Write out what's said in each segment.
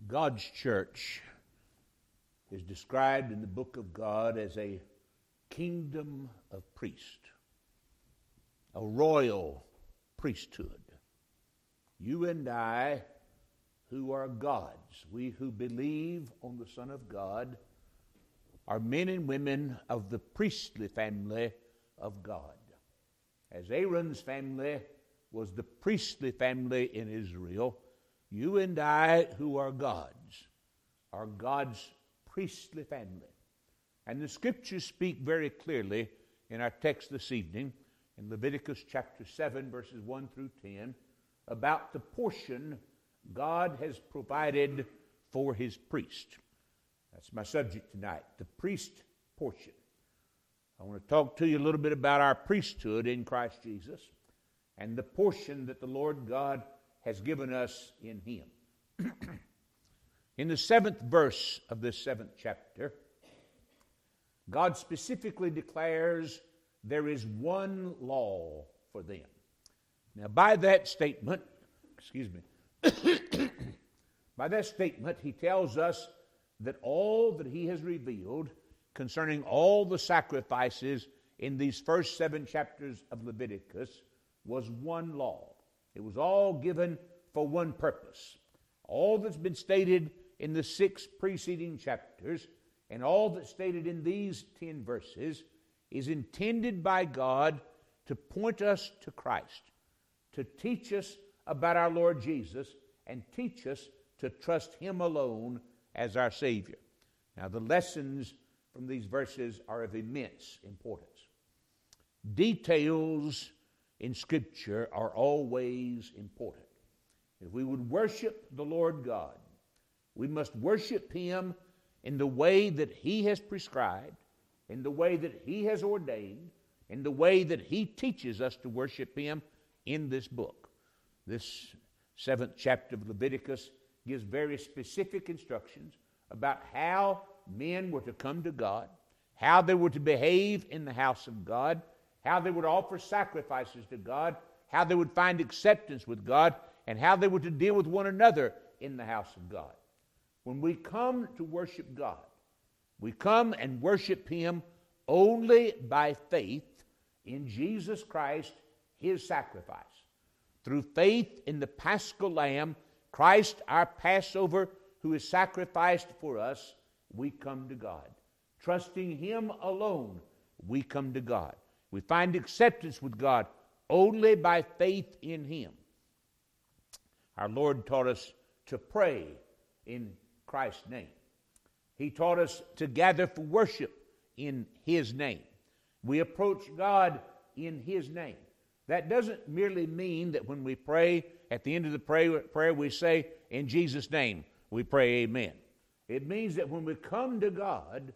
God's church is described in the book of God as a kingdom of priests, a royal priesthood. You and I, who are God's, we who believe on the Son of God, are men and women of the priestly family of God. As Aaron's family was the priestly family in Israel, you and I, who are God's priestly family. And the Scriptures speak very clearly in our text this evening, in Leviticus chapter 7, verses 1 through 10, about the portion God has provided for His priest. That's my subject tonight, the priest portion. I want to talk to you a little bit about our priesthood in Christ Jesus and the portion that the Lord God has given us in Him. In the 7th verse of this 7th chapter, God specifically declares there is one law for them. Now, by that statement, by that statement, He tells us that all that He has revealed concerning all the sacrifices in these first 7 chapters of Leviticus was one law. It was all given for one purpose. All that's been stated in the 6 preceding chapters and all that's stated in these 10 verses is intended by God to point us to Christ, to teach us about our Lord Jesus, and teach us to trust Him alone as our Savior. Now, the lessons from these verses are of immense importance. Details in Scripture are always important. If we would worship the Lord God, we must worship Him in the way that He has prescribed, in the way that He has ordained, in the way that He teaches us to worship Him in this book. This 7th chapter of Leviticus gives very specific instructions about how men were to come to God, how they were to behave in the house of God, how they would offer sacrifices to God, how they would find acceptance with God, and how they were to deal with one another in the house of God. When we come to worship God, we come and worship Him only by faith in Jesus Christ, His sacrifice. Through faith in the Paschal Lamb, Christ our Passover, who is sacrificed for us, we come to God. Trusting Him alone, we come to God. We find acceptance with God only by faith in Him. Our Lord taught us to pray in Christ's name. He taught us to gather for worship in His name. We approach God in His name. That doesn't merely mean that when we pray, at the end of the prayer we say, in Jesus' name, we pray amen. It means that when we come to God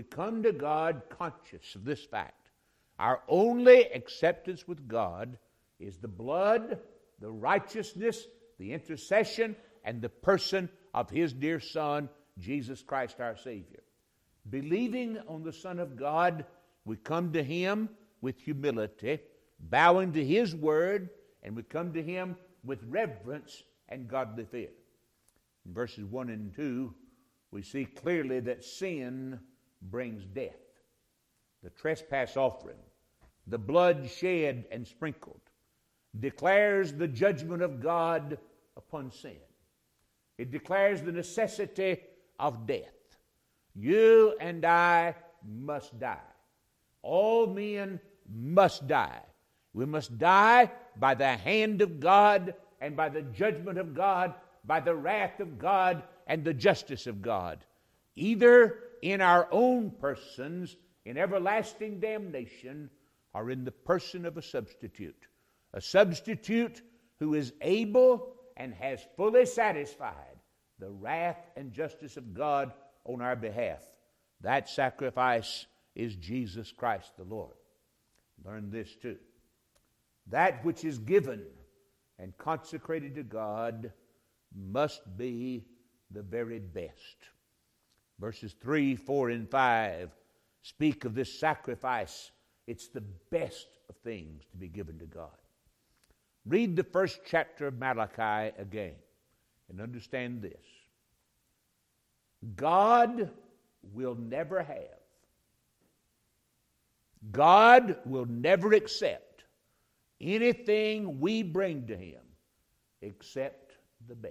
conscious of this fact. Our only acceptance with God is the blood, the righteousness, the intercession, and the person of His dear Son, Jesus Christ our Savior. Believing on the Son of God, we come to Him with humility, bowing to His word, and we come to Him with reverence and godly fear. In verses 1 and 2, we see clearly that sin brings death. The trespass offering, the blood shed and sprinkled, declares the judgment of God upon sin. It declares the necessity of death. You and I must die. All men must die. We must die by the hand of God and by the judgment of God, by the wrath of God and the justice of God, either in our own persons, in everlasting damnation, or in the person of a substitute who is able and has fully satisfied the wrath and justice of God on our behalf. That sacrifice is Jesus Christ the Lord. Learn this too. That which is given and consecrated to God must be the very best. Verses 3, 4, and 5 speak of this sacrifice. It's the best of things to be given to God. Read the first chapter of Malachi again and understand this. God will never have. God will never accept anything we bring to Him except the best.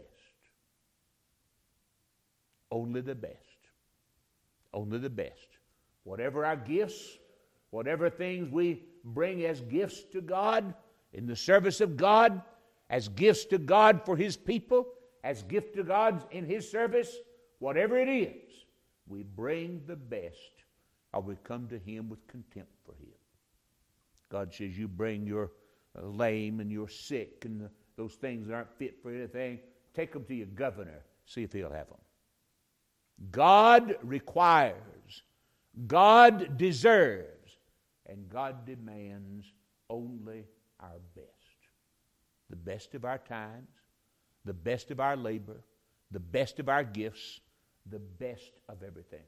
Only the best. Only the best. Whatever our gifts, whatever things we bring as gifts to God, in the service of God, as gifts to God for His people, as gifts to God in His service, whatever it is, we bring the best, or we come to Him with contempt for Him. God says, you bring your lame and your sick and those things that aren't fit for anything, take them to your governor, see if he'll have them. God requires, God deserves, and God demands only our best. The best of our times, the best of our labor, the best of our gifts, the best of everything.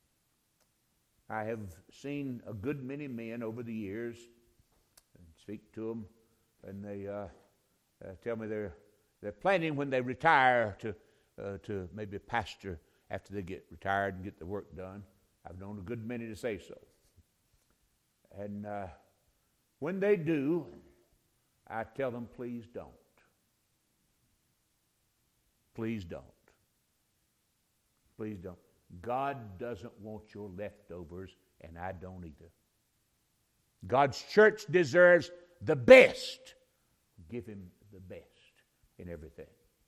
I have seen a good many men over the years, and speak to them, and they tell me they're planning when they retire to maybe pastor after they get retired and get the work done. I've known a good many to say so. And when they do, I tell them, please don't. Please don't. Please don't. God doesn't want your leftovers, and I don't either. God's church deserves the best. Give Him the best in everything.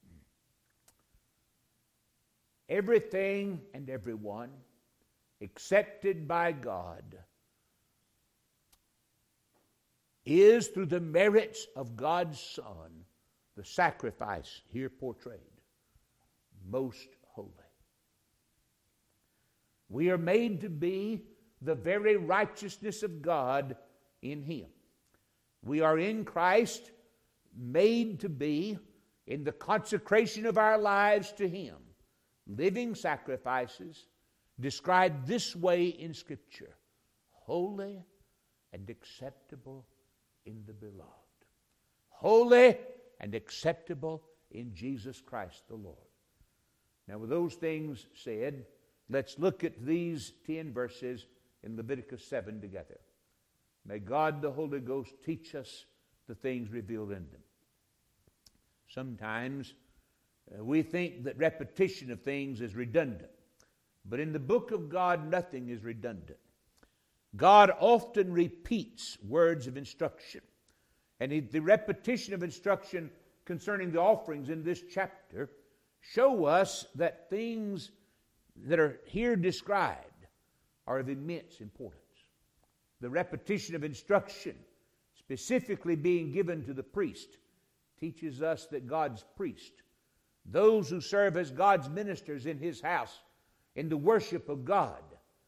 Everything and everyone accepted by God is through the merits of God's Son, the sacrifice here portrayed, most holy. We are made to be the very righteousness of God in Him. We are in Christ made to be, in the consecration of our lives to Him, living sacrifices described this way in Scripture: holy and acceptable in the Beloved. Holy and acceptable in Jesus Christ the Lord. Now, with those things said, let's look at these 10 verses in Leviticus 7 together. May God the Holy Ghost teach us the things revealed in them. Sometimes we think that repetition of things is redundant. But in the book of God, nothing is redundant. God often repeats words of instruction. And the repetition of instruction concerning the offerings in this chapter show us that things that are here described are of immense importance. The repetition of instruction, specifically being given to the priest, teaches us that God's priest, those who serve as God's ministers in His house, in the worship of God,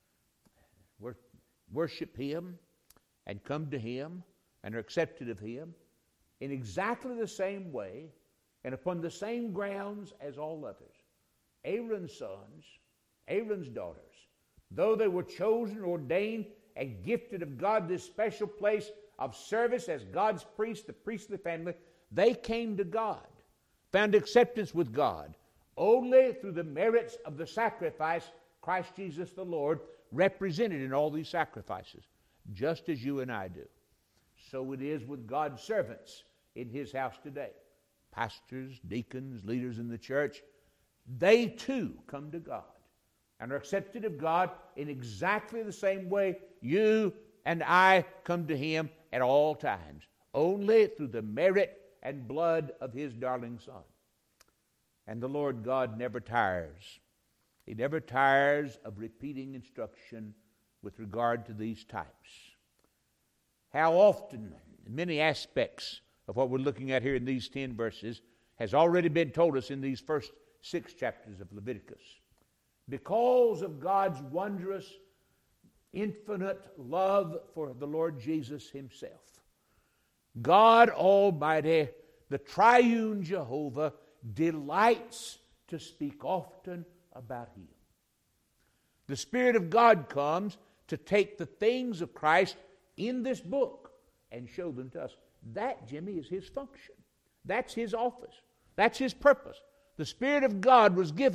worship Him and come to Him and are accepted of Him in exactly the same way and upon the same grounds as all others. Aaron's sons, Aaron's daughters, though they were chosen, ordained, and gifted of God this special place of service as God's priest, the priestly family, they came to God, found acceptance with God, only through the merits of the sacrifice Christ Jesus the Lord represented in all these sacrifices, just as you and I do. So it is with God's servants in His house today. Pastors, deacons, leaders in the church, they too come to God and are accepted of God in exactly the same way you and I come to Him at all times, only through the merit and blood of His darling Son. And the Lord God never tires. He never tires of repeating instruction with regard to these types. How often, in many aspects of what we're looking at here in these 10 verses, has already been told us in these first 6 chapters of Leviticus. Because of God's wondrous, infinite love for the Lord Jesus Himself, God Almighty, the triune Jehovah, delights to speak often about Him. The Spirit of God comes to take the things of Christ in this book and show them to us. That, Jimmy, is His function. That's His office. That's His purpose. The Spirit of God was given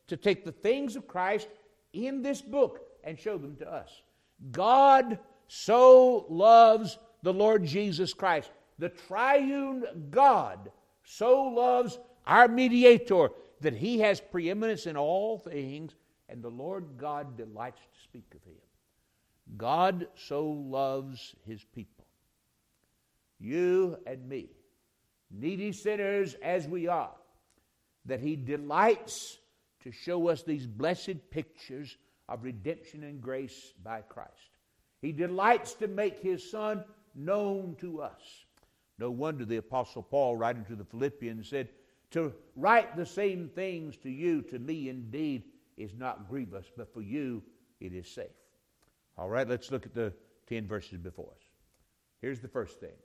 to take the things of Christ in this book and show them to us. God so loves the Lord Jesus Christ. The triune God so loves our mediator that he has preeminence in all things, and the Lord God delights to speak of him. God so loves his people. You and me, needy sinners as we are, that he delights to show us these blessed pictures of redemption and grace by Christ. He delights to make his Son known to us. No wonder the Apostle Paul, writing to the Philippians, said, to write the same things to you, to me indeed, is not grievous, but for you it is safe. All right, let's look at the 10 verses before us. Here's the first thing.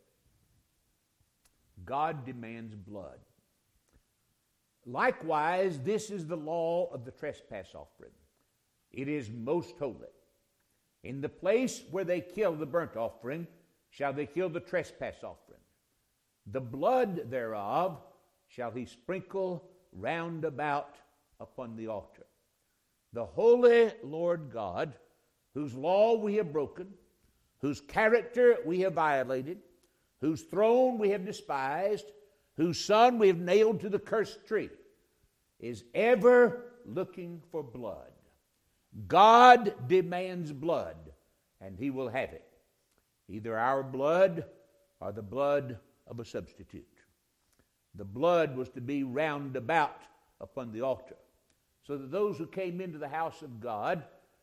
God demands blood. Likewise, this is the law of the trespass offering. It is most holy. In the place where they kill the burnt offering, shall they kill the trespass offering. The blood thereof shall he sprinkle round about upon the altar. The holy Lord God, whose law we have broken, whose character we have violated, whose throne we have despised, whose Son we have nailed to the cursed tree, is ever looking for blood. God demands blood, and he will have it. Either our blood or the blood of a substitute. The blood was to be round about upon the altar, so that those who came into the house of God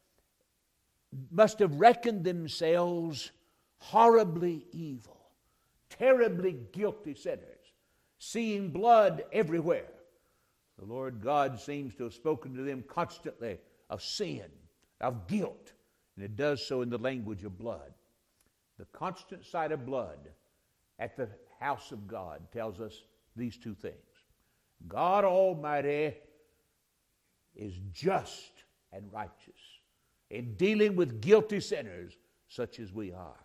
must have reckoned themselves horribly evil, terribly guilty sinners, seeing blood everywhere. The Lord God seems to have spoken to them constantly of sin, of guilt, and it does so in the language of blood. The constant sight of blood at the house of God tells us these two things. God Almighty is just and righteous in dealing with guilty sinners such as we are.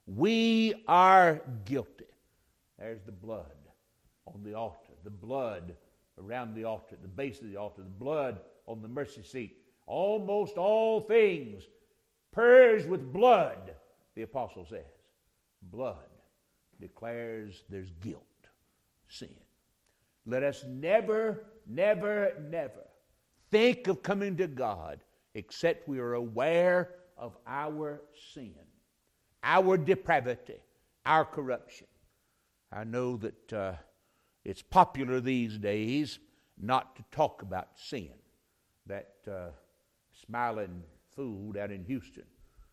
We are guilty. There's the blood on the altar, the blood around the altar, the base of the altar, the blood on the mercy seat. Almost all things purged with blood, the apostle says. Blood declares there's guilt, sin. Let us never, never, never think of coming to God except we are aware of our sin, our depravity, our corruption. I know that it's popular these days not to talk about sin. That smiling fool down in Houston,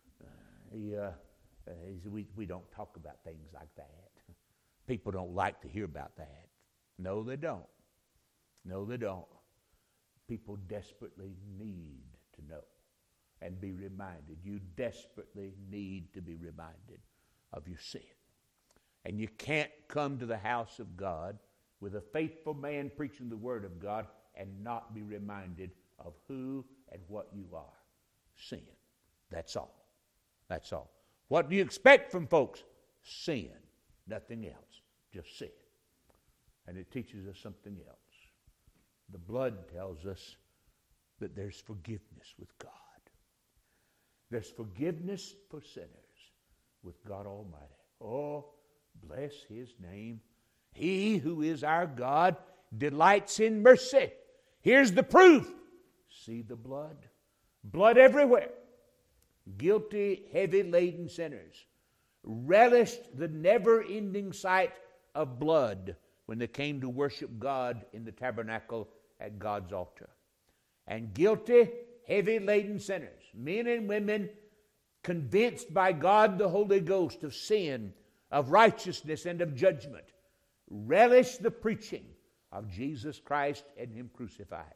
he said, we don't talk about things like that. People don't like to hear about that. No, they don't. No, they don't. People desperately need to know and be reminded. You desperately need to be reminded of your sin. And you can't come to the house of God with a faithful man preaching the Word of God and not be reminded of who and what you are. Sin. That's all. That's all. What do you expect from folks? Sin. Nothing else. Just sin. And it teaches us something else. The blood tells us that there's forgiveness with God. There's forgiveness for sinners with God Almighty. Oh, bless his name. He who is our God delights in mercy. Here's the proof. See the blood. Blood everywhere. Guilty, heavy-laden sinners relished the never-ending sight of blood when they came to worship God in the tabernacle at God's altar. And guilty, heavy-laden sinners, men and women convinced by God the Holy Ghost of sin, of righteousness, and of judgment, relish the preaching of Jesus Christ and him crucified.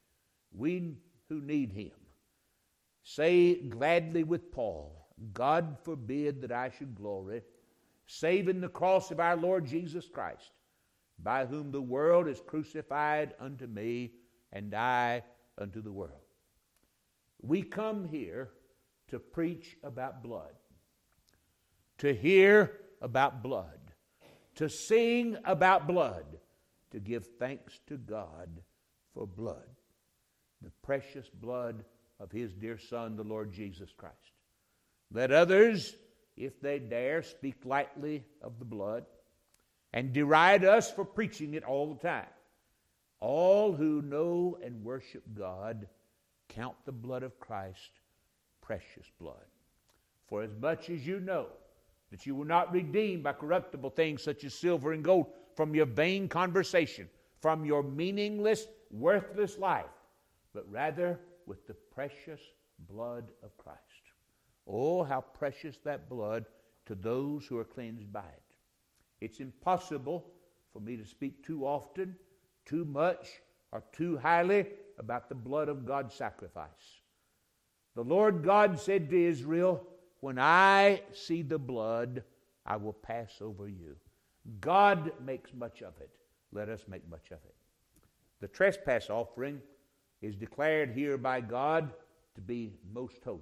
We who need him say gladly with Paul, God forbid that I should glory, save in the cross of our Lord Jesus Christ, by whom the world is crucified unto me, and I unto the world. We come here to preach about blood, to hear about blood, to sing about blood, to give thanks to God for blood. the precious blood of His dear Son, the Lord Jesus Christ. Let others, if they dare, speak lightly of the blood and deride us for preaching it all the time. All who know and worship God count the blood of Christ precious blood. For as much as you know that you were not redeemed by corruptible things such as silver and gold from your vain conversation, from your meaningless, worthless life, but rather with the precious blood of Christ. Oh, how precious that blood to those who are cleansed by it. It's impossible for me to speak too often, too much, or too highly about the blood of God's sacrifice. The Lord God said to Israel, when I see the blood, I will pass over you. God makes much of it. Let us make much of it. The trespass offering is declared here by God to be most holy.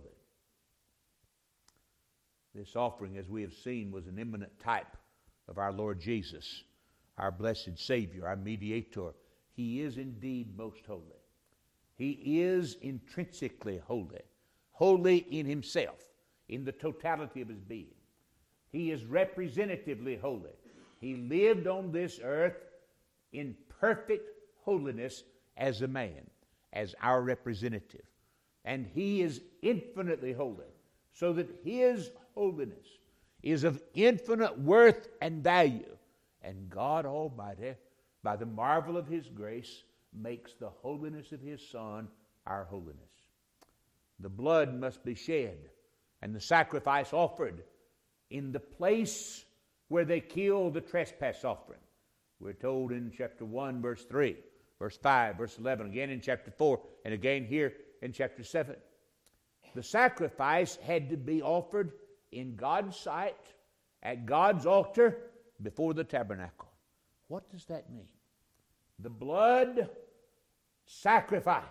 This offering, as we have seen, was an eminent type of our Lord Jesus, our blessed Savior, our mediator. He is indeed most holy. He is intrinsically holy, holy in Himself, in the totality of His being. He is representatively holy. He lived on this earth in perfect holiness as a man, as our representative. And He is infinitely holy, so that His holiness is of infinite worth and value. And God Almighty, by the marvel of His grace, makes the holiness of His Son our holiness. The blood must be shed and the sacrifice offered in the place where they killed the trespass offering. We're told in chapter 1, verse 3, verse 5, verse 11, again in chapter 4, and again here in chapter 7. The sacrifice had to be offered in God's sight, at God's altar, before the tabernacle. What does that mean? The blood sacrificed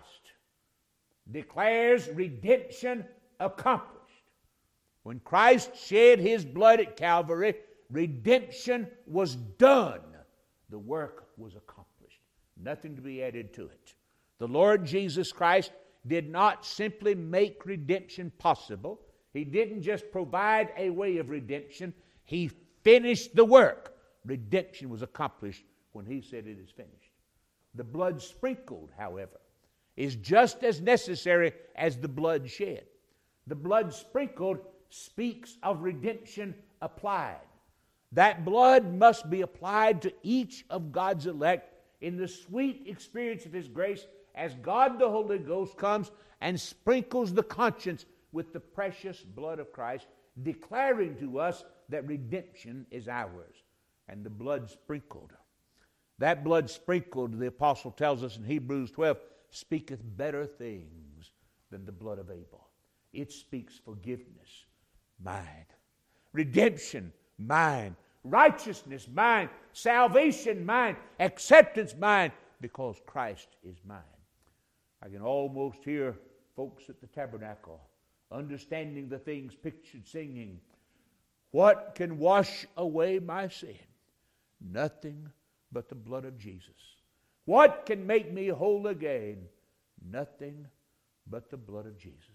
declares redemption accomplished. When Christ shed His blood at Calvary, redemption was done. The work was accomplished. Nothing to be added to it. The Lord Jesus Christ did not simply make redemption possible. He didn't just provide a way of redemption. He finished the work. Redemption was accomplished when He said it is finished. The blood sprinkled, however, is just as necessary as the blood shed. The blood sprinkled speaks of redemption applied. That blood must be applied to each of God's elect in the sweet experience of His grace as God the Holy Ghost comes and sprinkles the conscience with the precious blood of Christ, declaring to us that redemption is ours. And the blood sprinkled. That blood sprinkled, the apostle tells us in Hebrews 12, speaketh better things than the blood of Abel. It speaks forgiveness, mine. Redemption, mine. Righteousness, mine. Salvation, mine. Acceptance, mine. Because Christ is mine. I can almost hear folks at the tabernacle understanding the things pictured, singing, what can wash away my sin? Nothing but the blood of Jesus. What can make me whole again? Nothing but the blood of Jesus.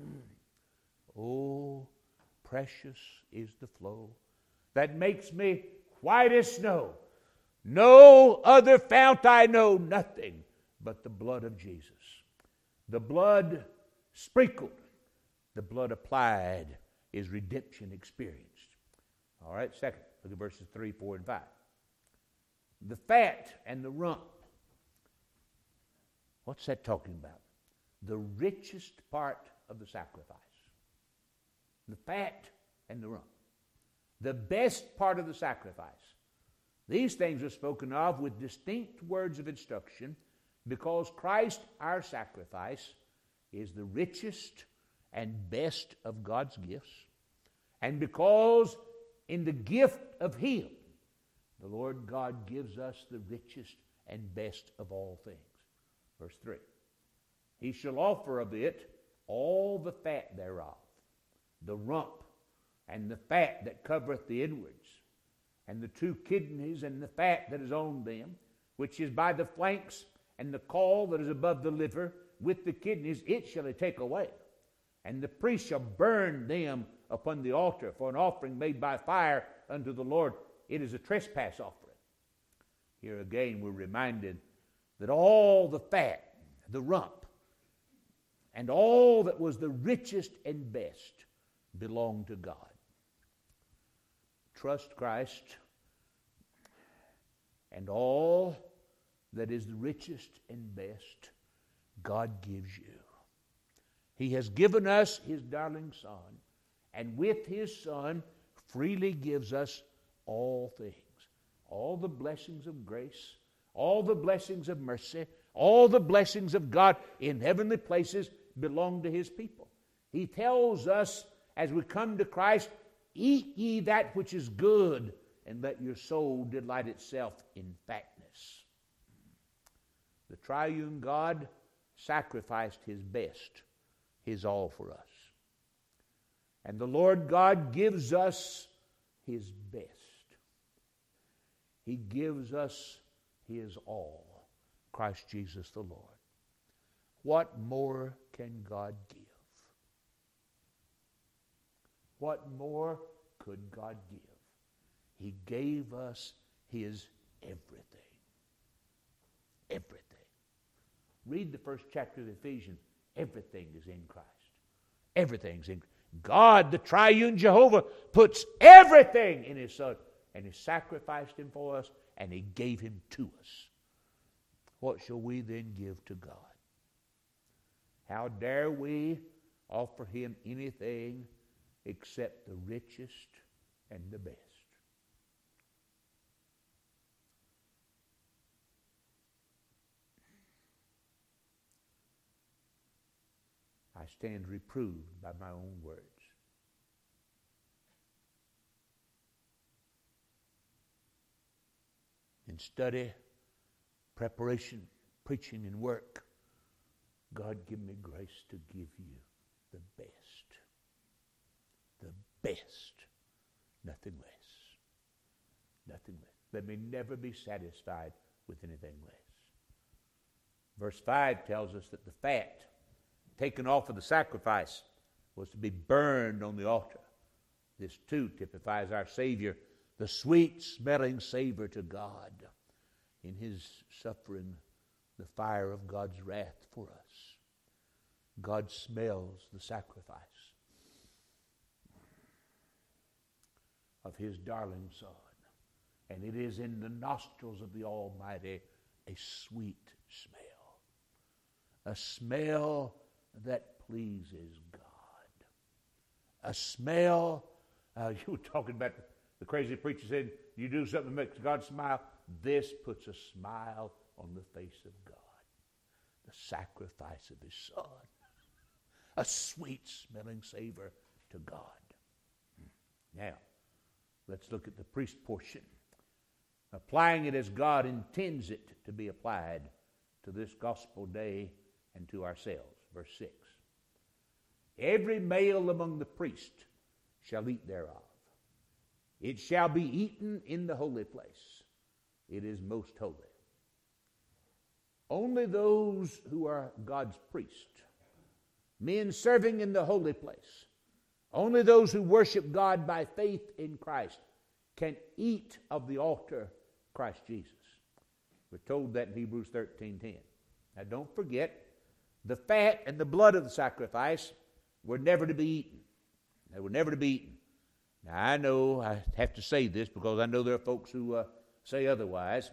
Oh, precious is the flow that makes me white as snow. No other fount I know, nothing but the blood of Jesus. The blood sprinkled, the blood applied is redemption experienced. All right, second, look at verses 3, 4, and 5. The fat and the rump. What's that talking about? The richest part of the sacrifice. The fat and the rump. The best part of the sacrifice. These things are spoken of with distinct words of instruction because Christ, our sacrifice, is the richest and best of God's gifts, and because in the gift of Him, the Lord God gives us the richest and best of all things. Verse 3. He shall offer of it all the fat thereof, the rump, and the fat that covereth the inwards, and the two kidneys and the fat that is on them, which is by the flanks, and the caul that is above the liver, with the kidneys, it shall he take away. And the priest shall burn them upon the altar for an offering made by fire unto the Lord. It is a trespass offering. Here again we're reminded that all the fat, the rump, and all that was the richest and best belonged to God. Trust Christ, and all that is the richest and best God gives you. He has given us His darling Son, and with His Son freely gives us all things. All the blessings of grace, all the blessings of mercy, all the blessings of God in heavenly places belong to His people. He tells us as we come to Christ, eat ye that which is good, and let your soul delight itself in fatness. The triune God sacrificed His best, His all for us. And the Lord God gives us His best. He gives us His all, Christ Jesus the Lord. What more can God give? What more could God give? He gave us His everything. Everything. Read the first chapter of Ephesians. Everything is in Christ. Everything's in Christ. God, the triune Jehovah, puts everything in His Son, and He sacrificed Him for us, and He gave Him to us. What shall we then give to God? How dare we offer Him anything except the richest and the best? I stand reproved by my own words. In study, preparation, preaching, and work, God, give me grace to give you the best. The best. Nothing less. Nothing less. Let me never be satisfied with anything less. Verse 5 tells us that the fat taken off of the sacrifice was to be burned on the altar. This too typifies our Savior, the sweet-smelling savor to God in His suffering the fire of God's wrath for us. God smells the sacrifice of His darling Son, and it is in the nostrils of the Almighty a sweet smell, a smell that pleases God, a smell. You were talking about the crazy preacher said, you do something that makes God smile. This puts a smile on the face of God. The sacrifice of His Son. A sweet-smelling savor to God. Now, let's look at the priest portion. Applying it as God intends it to be applied to this gospel day and to ourselves. Verse 6. Every male among the priests shall eat thereof. It shall be eaten in the holy place. It is most holy. Only those who are God's priests, men serving in the holy place, only those who worship God by faith in Christ can eat of the altar Christ Jesus. We're told that in Hebrews 13:10. Now don't forget, the fat and the blood of the sacrifice were never to be eaten. They were never to be eaten. Now I know I have to say this because I know there are folks who say otherwise.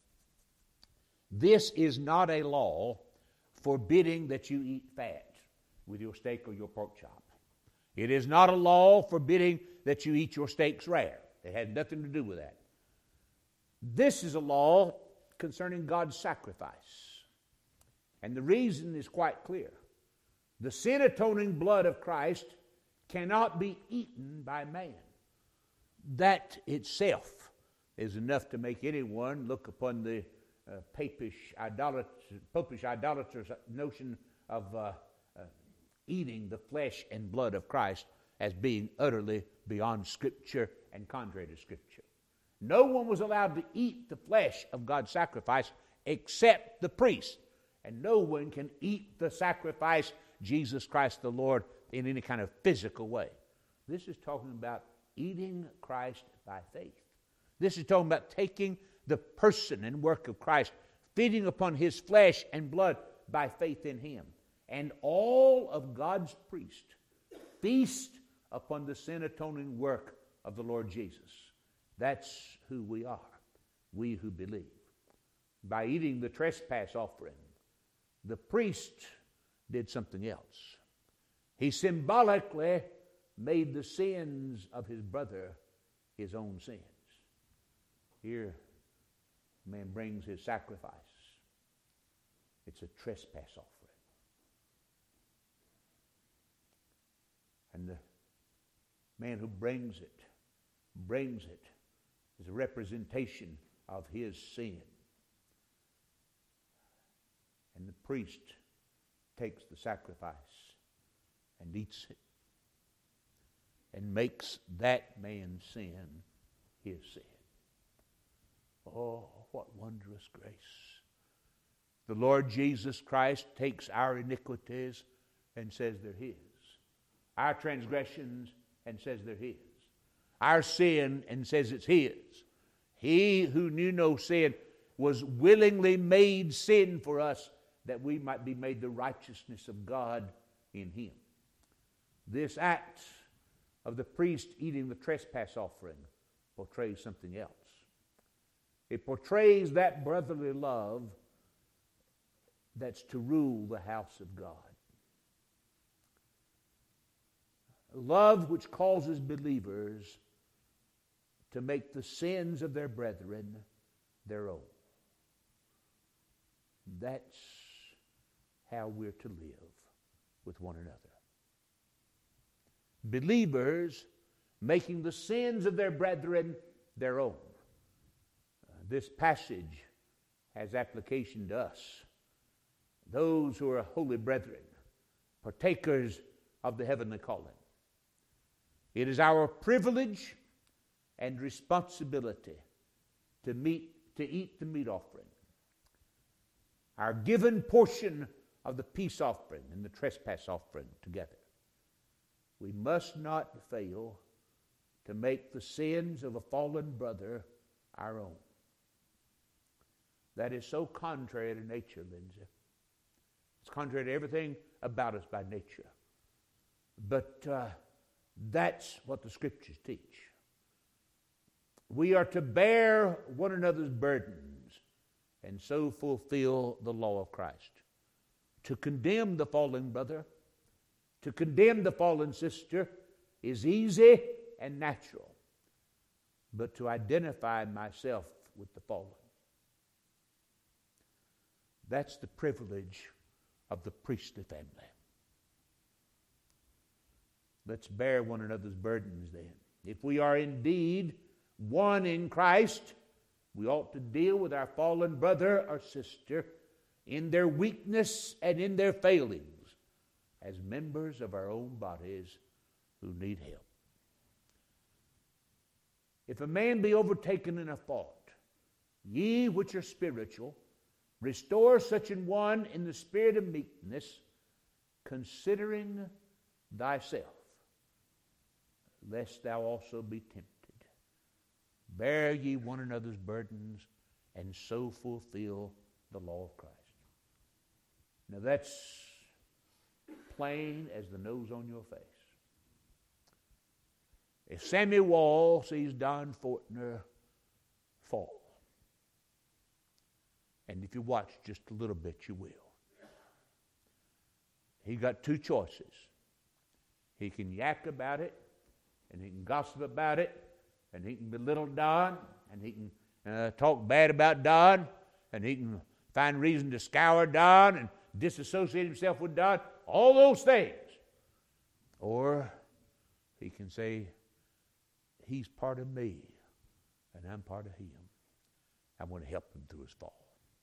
This is not a law forbidding that you eat fat with your steak or your pork chop. It is not a law forbidding that you eat your steaks rare. It had nothing to do with that. This is a law concerning God's sacrifice. And the reason is quite clear. The sin-atoning blood of Christ cannot be eaten by man. That itself is enough to make anyone look upon the popish idolatrous notion of eating the flesh and blood of Christ as being utterly beyond Scripture and contrary to Scripture. No one was allowed to eat the flesh of God's sacrifice except the priest. And no one can eat the sacrifice, Jesus Christ the Lord, in any kind of physical way. This is talking about eating Christ by faith. This is talking about taking the person and work of Christ, feeding upon His flesh and blood by faith in Him. And all of God's priests feast upon the sin-atoning work of the Lord Jesus. That's who we are, we who believe. By eating the trespass offering, the priest did something else. He symbolically made the sins of his brother his own sins. Here, man brings his sacrifice. It's a trespass offering. And the man who brings it as a representation of his sin. And the priest takes the sacrifice and eats it and makes that man's sin his sin. Oh, what wondrous grace. The Lord Jesus Christ takes our iniquities and says they're His. Our transgressions and says they're His. Our sin and says it's His. He who knew no sin was willingly made sin for us that we might be made the righteousness of God in Him. This act of the priest eating the trespass offering portrays something else. It portrays that brotherly love that's to rule the house of God. Love which causes believers to make the sins of their brethren their own. That's how we're to live with one another. Believers making the sins of their brethren their own. This passage has application to us, those who are holy brethren, partakers of the heavenly calling. It is our privilege and responsibility to eat the meat offering, our given portion of the peace offering and the trespass offering together. We must not fail to make the sins of a fallen brother our own. That is so contrary to nature, Lindsay. It's contrary to everything about us by nature. But that's what the Scriptures teach. We are to bear one another's burdens and so fulfill the law of Christ. To condemn the fallen brother, to condemn the fallen sister is easy and natural. But to identify myself with the fallen, that's the privilege of the priestly family. Let's bear one another's burdens then. If we are indeed one in Christ, we ought to deal with our fallen brother or sister in their weakness and in their failings as members of our own bodies who need help. If a man be overtaken in a fault, ye which are spiritual, restore such an one in the spirit of meekness, considering thyself, lest thou also be tempted. Bear ye one another's burdens, and so fulfill the law of Christ. Now that's plain as the nose on your face. If Samuel Wall sees Don Fortner fall, and if you watch just a little bit, you will. He got two choices. He can yak about it, and he can gossip about it, and he can belittle Don, and he can talk bad about Don, and he can find reason to scour Don and disassociate himself with Don, all those things. Or he can say, he's part of me, and I'm part of him. I'm going to help him through his fall.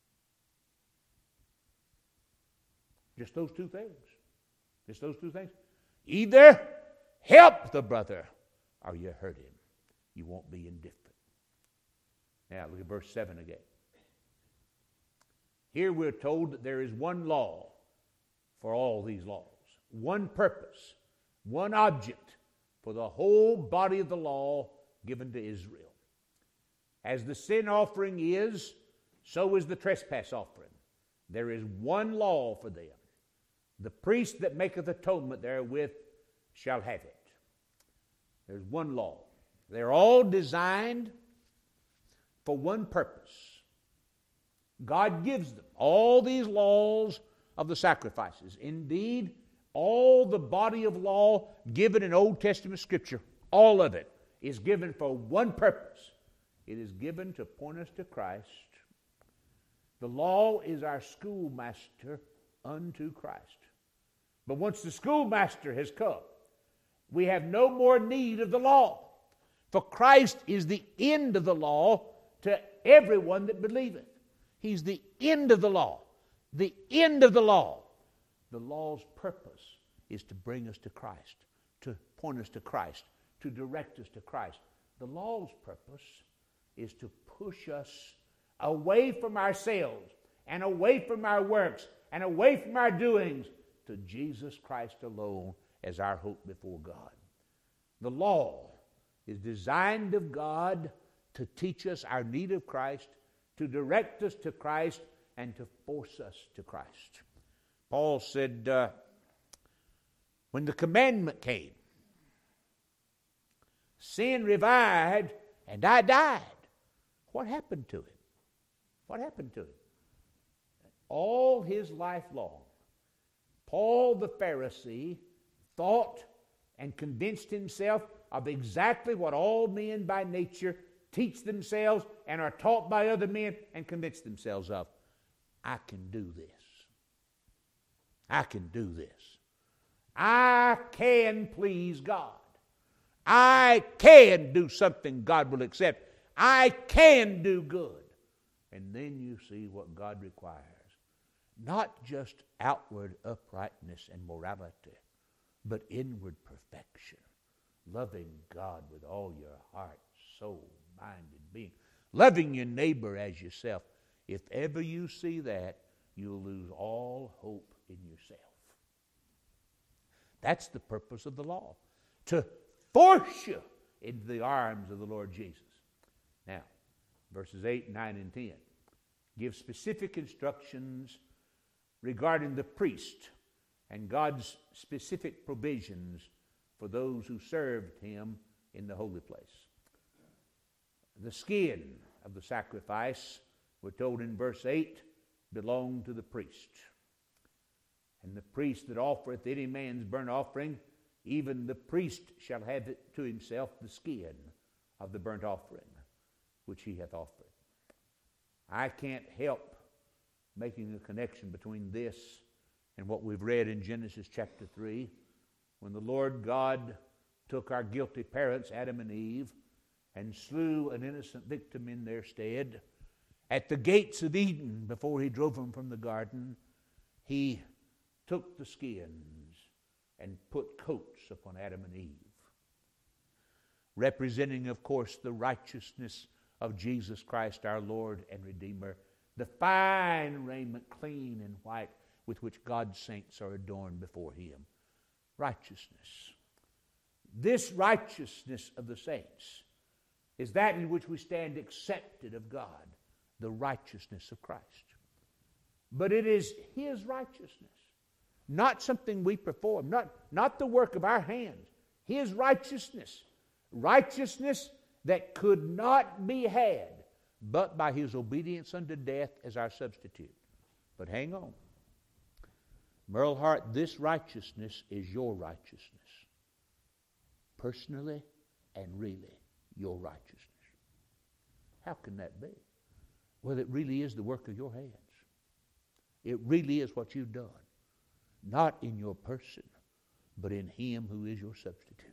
Just those two things. Just those two things. Either help the brother or you hurt him. You won't be indifferent. Now look at verse 7 again. Here we're told that there is one law for all these laws, one purpose, one object for the whole body of the law given to Israel. As the sin offering is, so is the trespass offering. There is one law for them. The priest that maketh atonement therewith shall have it. There's one law. They're all designed for one purpose. God gives them all these laws of the sacrifices. Indeed, all the body of law given in Old Testament Scripture, all of it, is given for one purpose. It is given to point us to Christ. The law is our schoolmaster unto Christ. But once the schoolmaster has come, we have no more need of the law. For Christ is the end of the law to everyone that believeth. He's the end of the law. The end of the law. The law's purpose is to bring us to Christ, to point us to Christ, to direct us to Christ. The law's purpose is to push us away from ourselves and away from our works and away from our doings to Jesus Christ alone as our hope before God. The law is designed of God to teach us our need of Christ, to direct us to Christ, and to force us to Christ. Paul said, when the commandment came, sin revived and I died. What happened to him? What happened to him? All his life long, Paul the Pharisee thought and convinced himself of exactly what all men by nature teach themselves and are taught by other men and convince themselves of. I can do this. I can do this. I can please God. I can do something God will accept. I can do good. And then you see what God requires. Not just outward uprightness and morality, but inward perfection. Loving God with all your heart, soul, mind, and being. Loving your neighbor as yourself. If ever you see that, you'll lose all hope in yourself. That's the purpose of the law. To force you into the arms of the Lord Jesus. Now, verses 8, 9, and 10 give specific instructions regarding the priest and God's specific provisions for those who served him in the holy place. The skin of the sacrifice, we're told in verse 8, belonged to the priest. And the priest that offereth any man's burnt offering, even the priest shall have it to himself the skin of the burnt offering which he hath offered. I can't help making a connection between this and what we've read in Genesis chapter 3, when the Lord God took our guilty parents, Adam and Eve, and slew an innocent victim in their stead. At the gates of Eden, before he drove them from the garden, he took the skins and put coats upon Adam and Eve, representing, of course, the righteousness of Jesus Christ, our Lord and Redeemer, the fine raiment, clean and white, with which God's saints are adorned before him. Righteousness. This righteousness of the saints is that in which we stand accepted of God, the righteousness of Christ. But it is his righteousness, not something we perform, not the work of our hands. His righteousness. Righteousness that could not be had but by his obedience unto death as our substitute. But hang on. Merle Hart, this righteousness is your righteousness. Personally and really your righteousness. How can that be? Well, it really is the work of your hands. It really is what you've done. Not in your person, but in him who is your substitute.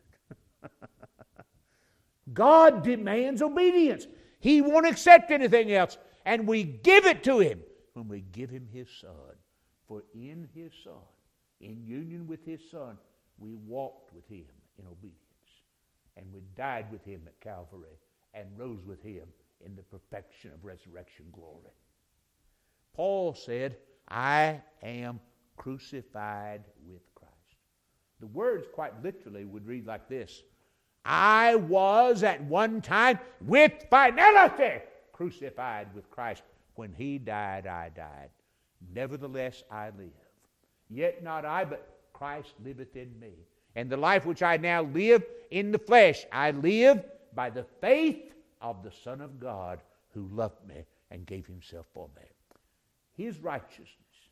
God demands obedience. He won't accept anything else. And we give it to him when we give him his Son. For in his Son, in union with his Son, we walked with him in obedience. And we died with him at Calvary and rose with him in the perfection of resurrection glory. Paul said, I am crucified with Christ. The words quite literally would read like this: I was at one time with finality crucified with Christ. When he died, I died. Nevertheless, I live. Yet not I, but Christ liveth in me. And the life which I now live in the flesh, I live by the faith of the Son of God, who loved me and gave himself for me. His righteousness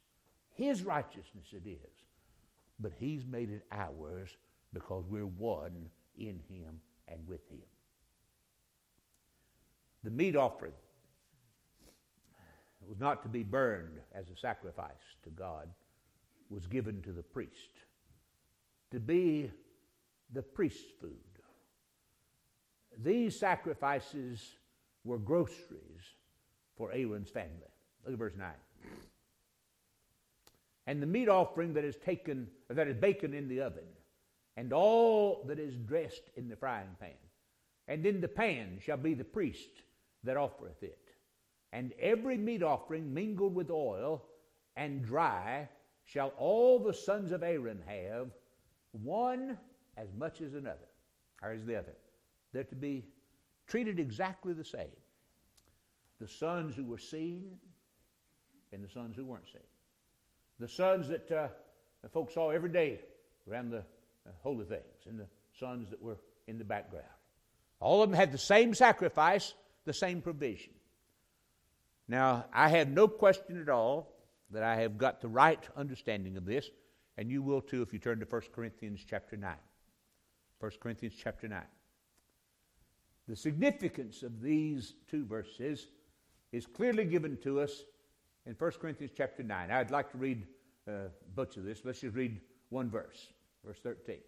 it is. But he's made it ours because we're one in him and with him. The meat offering was not to be burned as a sacrifice to God, was given to the priest to be the priest's food. These sacrifices were groceries for Aaron's family. Look at verse 9. And the meat offering that is baken in the oven, and all that is dressed in the frying pan. And in the pan shall be the priest that offereth it. And every meat offering mingled with oil and dry shall all the sons of Aaron have, one as much as another, or as the other. They're to be treated exactly the same. The sons who were seen and the sons who weren't seen. The sons that the folks saw every day around the holy things, and the sons that were in the background. All of them had the same sacrifice, the same provision. Now, I have no question at all that I have got the right understanding of this, and you will too if you turn to 1 Corinthians chapter 9. 1 Corinthians chapter 9. The significance of these two verses is clearly given to us in 1 Corinthians chapter 9. I'd like to read a bunch of this. Let's just read one verse, verse 13.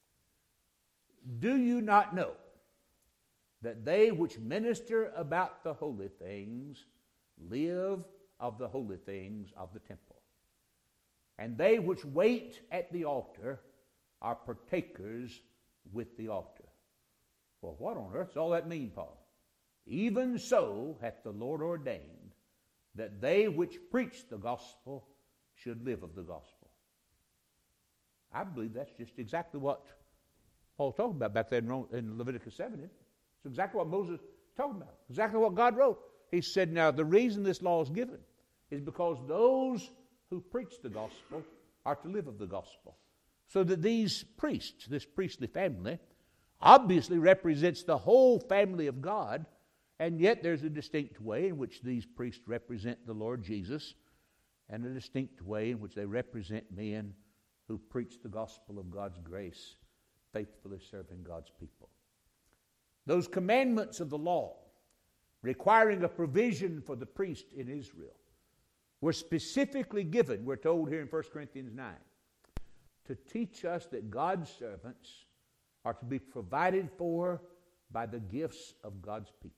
Do you not know that they which minister about the holy things live of the holy things of the temple? And they which wait at the altar are partakers with the altar. Well, what on earth does all that mean, Paul? Even so hath the Lord ordained that they which preach the gospel should live of the gospel. I believe that's just exactly what Paul's talking about back there in Leviticus 7. It's exactly what Moses talking about. Exactly what God wrote. He said, now the reason this law is given is because those who preach the gospel are to live of the gospel. So that these priests, this priestly family, obviously represents the whole family of God, and yet there's a distinct way in which these priests represent the Lord Jesus, and a distinct way in which they represent men who preach the gospel of God's grace, faithfully serving God's people. Those commandments of the law, requiring a provision for the priest in Israel, were specifically given, we're told here in 1 Corinthians 9, to teach us that God's servants are to be provided for by the gifts of God's people.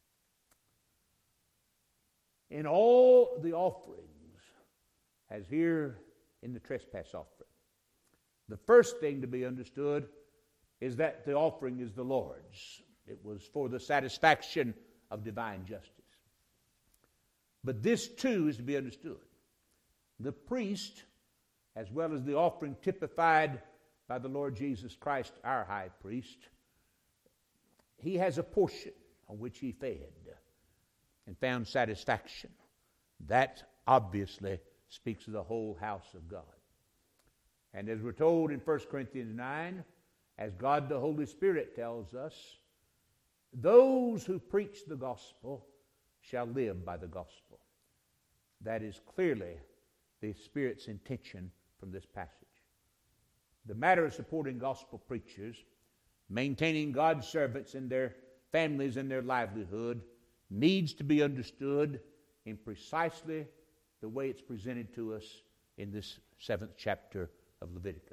In all the offerings, as here in the trespass offering, the first thing to be understood is that the offering is the Lord's. It was for the satisfaction of divine justice. But this too is to be understood. The priest, as well as the offering typified by the Lord Jesus Christ, our high priest, he has a portion on which he fed and found satisfaction. That obviously speaks of the whole house of God. And as we're told in 1 Corinthians 9, as God the Holy Spirit tells us, those who preach the gospel shall live by the gospel. That is clearly the Spirit's intention from this passage. The matter of supporting gospel preachers, maintaining God's servants and their families and their livelihood, needs to be understood in precisely the way it's presented to us in this 7th chapter of Leviticus.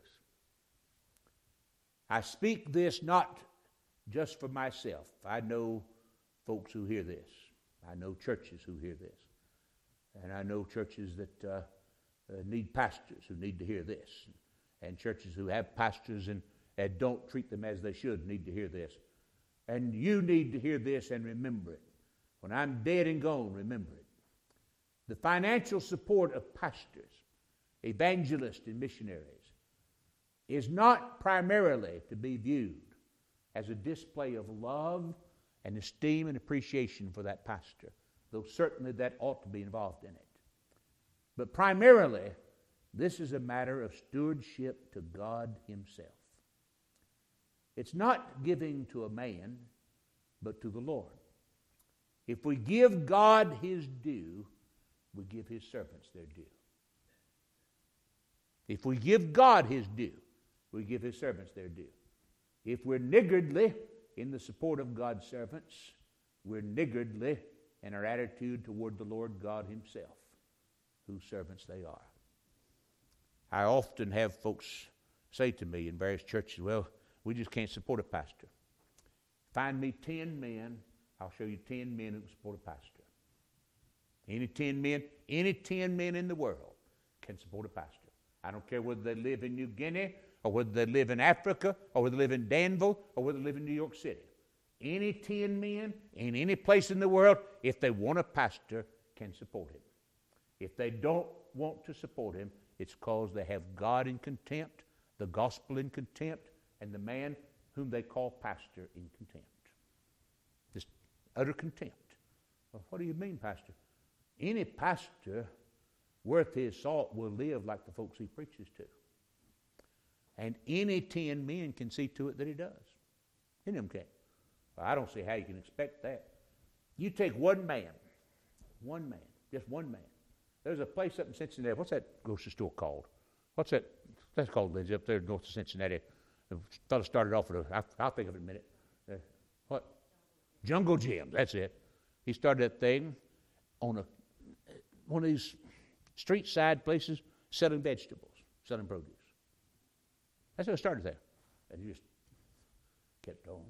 I speak this not just for myself. I know folks who hear this. I know churches who hear this. And I know churches that need pastors who need to hear this. And churches who have pastors and don't treat them as they should need to hear this. And you need to hear this and remember it. When I'm dead and gone, remember it. The financial support of pastors, evangelists, and missionaries is not primarily to be viewed as a display of love and esteem and appreciation for that pastor, though certainly that ought to be involved in it. But primarily, this is a matter of stewardship to God Himself. It's not giving to a man, but to the Lord. If we give God His due, we give His servants their due. If we give God His due, we give His servants their due. If we're niggardly in the support of God's servants, we're niggardly in our attitude toward the Lord God Himself, whose servants they are. I often have folks say to me in various churches, well, we just can't support a pastor. Find me 10 men, I'll show you 10 men who can support a pastor. Any 10 men in the world can support a pastor. I don't care whether they live in New Guinea, or whether they live in Africa, or whether they live in Danville, or whether they live in New York City. Any 10 men in any place in the world, if they want a pastor, can support him. If they don't want to support him, it's because they have God in contempt, the gospel in contempt, and the man whom they call pastor in contempt. Just utter contempt. Well, what do you mean, pastor? Any pastor worth his salt will live like the folks he preaches to. And any 10 men can see to it that he does. Any of them can. Well, I don't see how you can expect that. You take one man, just one man. There's a place up in Cincinnati. What's that grocery store called? What's that? That's called, Lindsay, up there north of Cincinnati. The fellow started off with I'll think of it in a minute. What? Jungle Jim, that's it. He started that thing on one of these street side places selling vegetables, selling produce. That's how it started there. And he just kept on.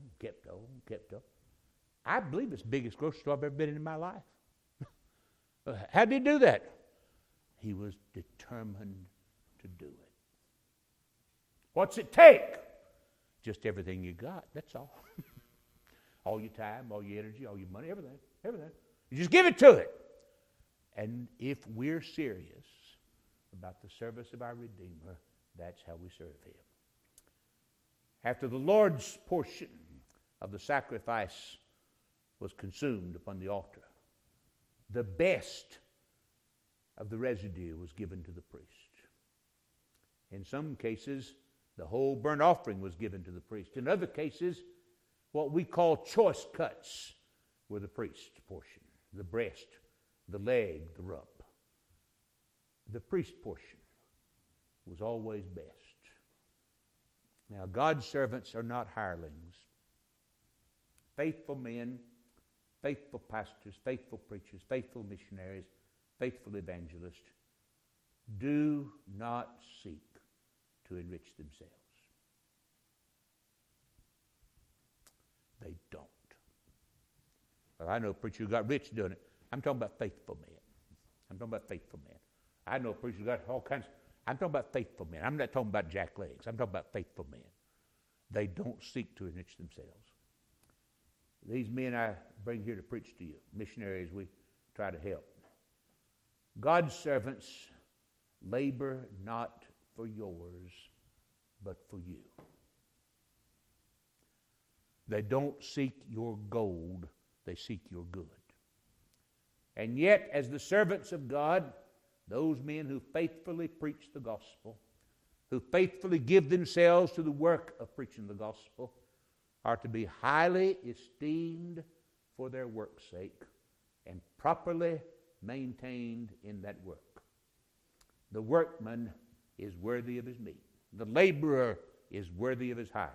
I believe it's the biggest grocery store I've ever been in my life. How did he do that? He was determined to do it. What's it take? Just everything you got, that's all. All your time, all your energy, all your money, everything. You just give it to it. And if we're serious about the service of our Redeemer, that's how we serve Him. After the Lord's portion of the sacrifice was consumed upon the altar, the best of the residue was given to the priest. In some cases, the whole burnt offering was given to the priest. In other cases, what we call choice cuts were the priest's portion. The breast, the leg, the rump. The priest's portion was always best. Now, God's servants are not hirelings. Faithful men, faithful pastors, faithful preachers, faithful missionaries, faithful evangelists do not seek to enrich themselves. They don't. Well, I know a preacher who got rich doing it. I'm talking about faithful men. I know a preacher who got all kinds. I'm talking about faithful men. I'm not talking about jacklegs. I'm talking about faithful men. They don't seek to enrich themselves. These men I bring here to preach to you, missionaries we try to help. God's servants labor not for yours, but for you. They don't seek your gold, they seek your good. And yet, as the servants of God, those men who faithfully preach the gospel, who faithfully give themselves to the work of preaching the gospel, are to be highly esteemed for their work's sake and properly maintained in that work. The workman is worthy of his meat. The laborer is worthy of his hire.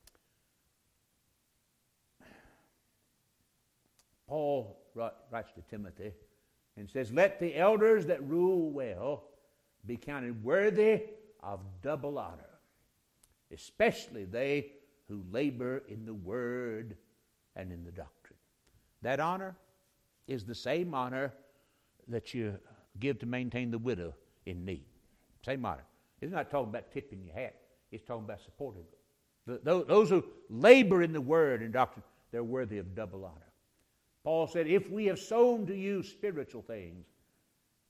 Paul writes to Timothy and says, let the elders that rule well be counted worthy of double honor, especially they who labor in the word and in the doctrine. That honor is the same honor that you give to maintain the widow in need. Same honor. It's not talking about tipping your hat. It's talking about supporting them. Those who labor in the word and doctrine, they're worthy of double honor. Paul said, if we have sown to you spiritual things,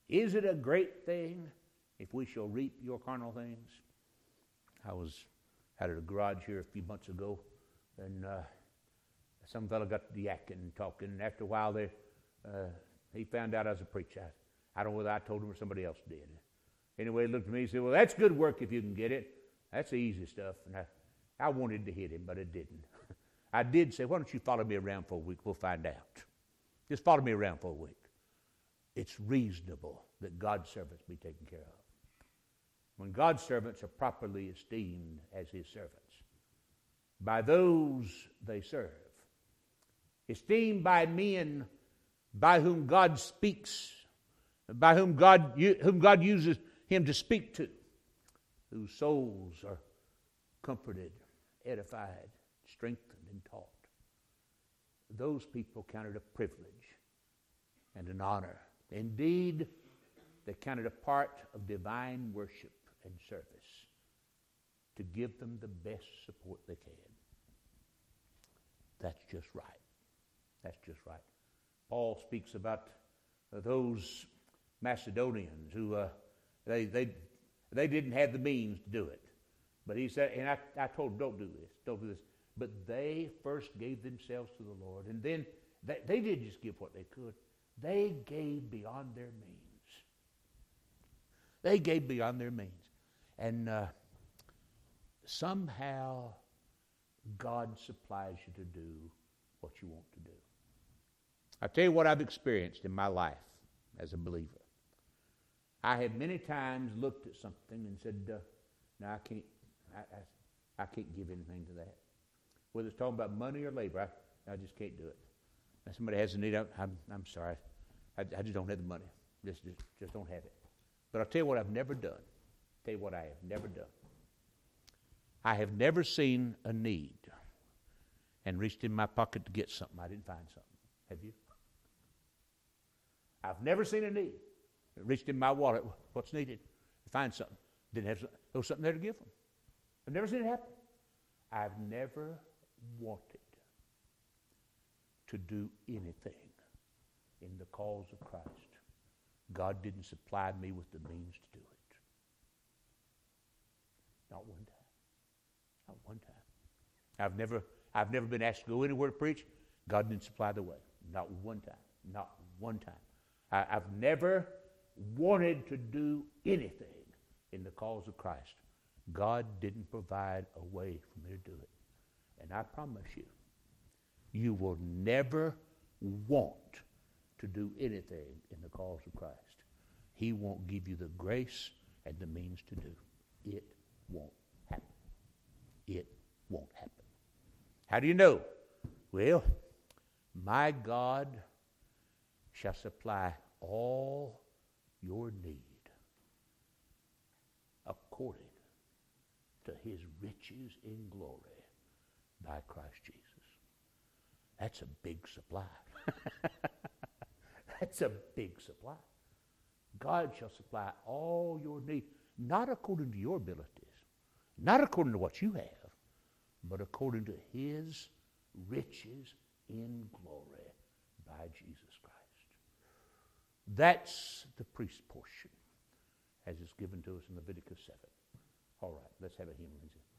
Is it a great thing if we shall reap your carnal things? I was out at a garage here a few months ago, and some fellow got to yakking and talking, and after a while he found out I was a preacher. I don't know whether I told him or somebody else did. Anyway, he looked at me and said, well, that's good work if you can get it. That's the easy stuff. And I wanted to hit him, but it didn't. I did say, why don't you follow me around for a week? We'll find out. Just follow me around for a week. It's reasonable that God's servants be taken care of. When God's servants are properly esteemed as his servants, by those they serve, esteemed by men by whom God speaks, by whom God uses him to speak to, whose souls are comforted, edified, strengthened, and taught. Those people count it a privilege and an honor. Indeed, they count it a part of divine worship and service to give them the best support they can. That's just right. That's just right. Paul speaks about those Macedonians who they didn't have the means to do it. But he said, and I told them, don't do this. But they first gave themselves to the Lord. And then they didn't just give what they could. They gave beyond their means. They gave beyond their means. And somehow God supplies you to do what you want to do. I'll tell you what I've experienced in my life as a believer. I have many times looked at something and said, no, I can't give anything to that. Whether it's talking about money or labor, I just can't do it. If somebody has a need, I'm sorry. I just don't have the money. Just don't have it. But I'll tell you what I've never done. Tell you what I have never done. I have never seen a need and reached in my pocket to get something. I didn't find something. Have you? I've never seen a need. Reached in my wallet. What's needed? Find something. Didn't have something. There was something there to give them. I've never seen it happen. I've never wanted to do anything in the cause of Christ. God didn't supply me with the means to do it. Not one time. Not one time. I've never been asked to go anywhere to preach. God didn't supply the way. Not one time. Not one time. I've never wanted to do anything in the cause of Christ. God didn't provide a way for me to do it. And I promise you, you will never want to do anything in the cause of Christ. He won't give you the grace and the means to do. It won't happen. It won't happen. How do you know? Well, my God shall supply all your need according to his riches in glory by Christ Jesus. That's a big supply. That's a big supply. God shall supply all your need, not according to your abilities, not according to what you have, but according to his riches in glory by Jesus Christ. That's the priest portion as is given to us in Leviticus 7. All right, let's have a hymn, Lindsay.